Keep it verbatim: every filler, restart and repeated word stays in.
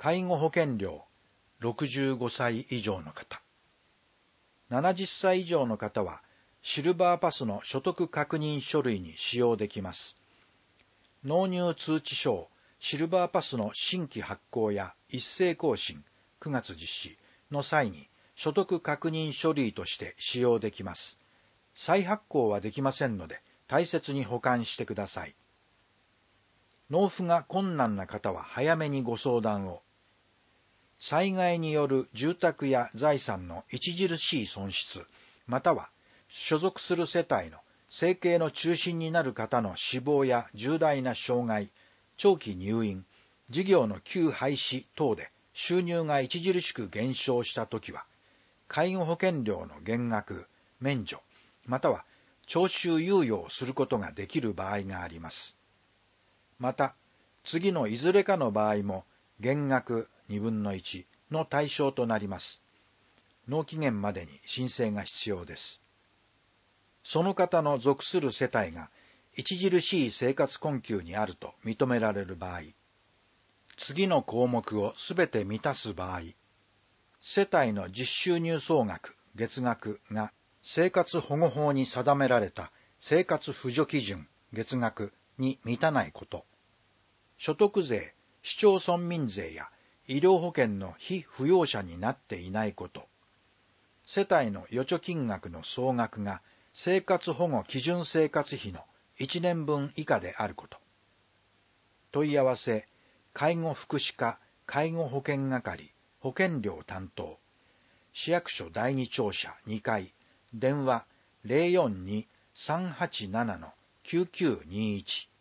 介護保険料、ろくじゅうごさい以上の方。ななじゅっさい以上の方は、シルバーパスの所得確認書類に使用できます。納入通知書をシルバーパスの新規発行や一斉更新くがつ実施の際に所得確認書類として使用できます。再発行はできませんので大切に保管してください。納付が困難な方は早めにご相談を。災害による住宅や財産の著しい損失、または所属する世帯の生計の中心になる方の死亡や重大な障害、長期入院、事業の休廃止等で収入が著しく減少したときは、介護保険料の減額、免除、または徴収猶予をすることができる場合があります。また、次のいずれかの場合も減額にぶんのいちの対象となります。納期限までに申請が必要です。その方の属する世帯が著しい生活困窮にあると認められる場合、次の項目をすべて満たす場合、世帯の実収入総額、月額が生活保護法に定められた生活扶助基準、月額に満たないこと、所得税、市町村民税や医療保険の被扶養者になっていないこと、世帯の預貯金額の総額が生活保護基準生活費のいちねんぶん以下であること。問い合わせ、介護福祉課介護保険係保険料担当、市役所だいに庁舎にかい、電話 ゼロよんに さんはちなな きゅうきゅうにいち